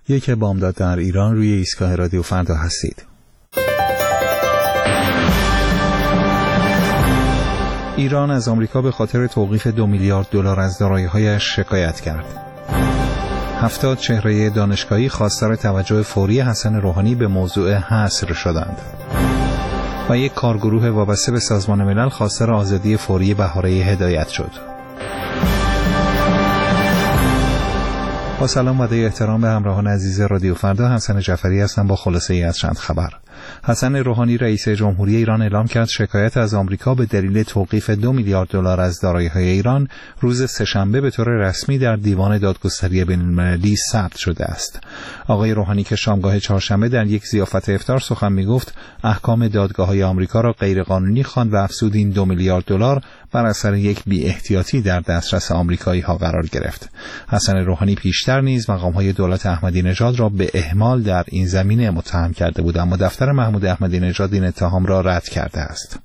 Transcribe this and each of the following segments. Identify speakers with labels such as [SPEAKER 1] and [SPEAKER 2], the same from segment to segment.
[SPEAKER 1] یک بامداد در ایران، روی ایستگاه رادیو فردا هستید. ایران از آمریکا به خاطر توقیف 2 میلیارد دلار از دارایی‌هایش شکایت کرد. 70 چهره دانشگاهی خواستار توجه فوری حسن روحانی به موضوع حصر شدند. و یک کارگروه وابسته به سازمان ملل خواستار آزادی فوری بهاره هدایت شد. با سلام و احترام به همراهان عزیز رادیو فردا، حسن جعفری هستم با خلاصه ای از چند خبر. حسن روحانی رئیس جمهوری ایران اعلام کرد شکایت از آمریکا به دلیل توقیف 2 میلیارد دلار از دارایی‌های ایران روز سه‌شنبه به طور رسمی در دیوان دادگستری بین‌المللی ثبت شده است. آقای روحانی که شامگاه چهارشنبه در یک ضیافت افطار سخن می‌گفت، احکام دادگاه‌های آمریکا را غیرقانونی خواند و افزود این 2 میلیارد دلار بر اثر یک بی‌احتیاطی در دسترس آمریکایی‌ها قرار گرفت. حسن روحانی پیشتر نیز مقام‌های دولت احمدی نژاد را به اهمال در این زمینه متهم کرده بود، اما دفتر محمود احمدی نژاد این اتهام را رد کرده است.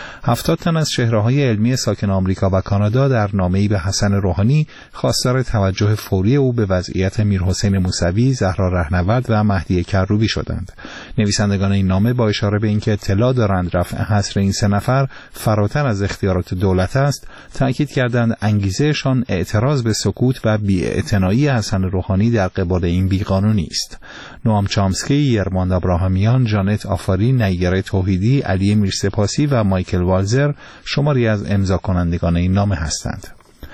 [SPEAKER 1] 70 تن از چهره‌های علمی ساکن آمریکا و کانادا در نامه‌ای به حسن روحانی خواستار توجه فوری او به وضعیت میرحسین موسوی، زهرا رهنورد و مهدی کروبی شدند. نویسندگان این نامه با اشاره به اینکه اطلاع دارند رفع حصر این 3 نفر فراتر از اختیارات دولت است، تأکید کردند انگیزهشان اعتراض به سکوت و بی‌اعتنایی حسن روحانی در قبال این بیقانونی است. نوام چامسکی، یرماند ابراهامیان، جانت آفاری، نیگر توحیدی، علی میرسپاسی و مایکل والزر شماری از امضا کنندگان این نامه هستند.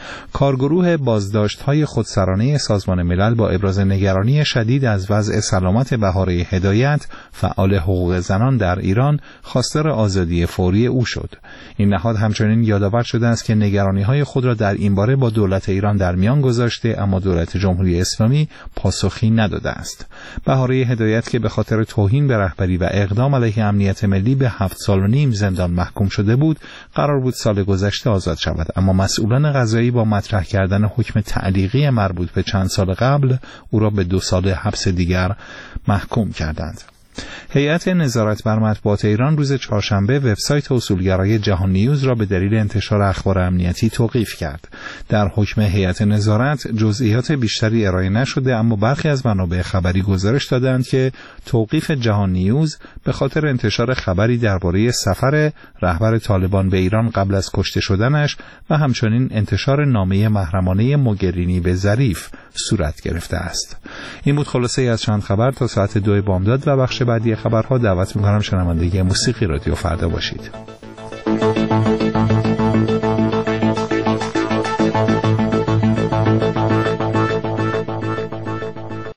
[SPEAKER 1] کارگروه بازداشت‌های خودسرانه سازمان ملل با ابراز نگرانی شدید از وضع سلامت بهاره هدایت، فعال حقوق زنان در ایران، خواستار آزادی فوری او شد. این نهاد همچنین یادآور شده است که نگرانی‌های خود را در این باره با دولت ایران در میان گذاشته، اما دولت جمهوری اسلامی پاسخی نداده است. بهاره هدایت که به خاطر توهین به رهبری و اقدام علیه امنیت ملی به 7 سال و نیم زندان محکوم شده بود، قرار بود سال گذشته آزاد شود، اما مسئولان قضایی با مطرح کردن حکم تعلیقی مربوط به چند سال قبل او را به 2 سال حبس دیگر محکوم کردند. هیئت نظارت بر مطبوعات ایران روز چهارشنبه وبسایت اصولگرای جهان نیوز را به دلیل انتشار اخبار امنیتی توقیف کرد. در حکم هیئت نظارت جزئیات بیشتری ارائه نشده، اما برخی از منابع خبری گزارش دادند که توقیف جهان نیوز به خاطر انتشار خبری درباره سفر رهبر طالبان به ایران قبل از کشته شدنش و همچنین انتشار نامه محرمانه موگرینی به ظریف صورت گرفته است. این بود خلاصه ای از چند خبر. تا ساعت 2 بامداد و بخش بعدی خبرها دعوت می‌کنم شنونده موسیقی رادیو فردا باشید.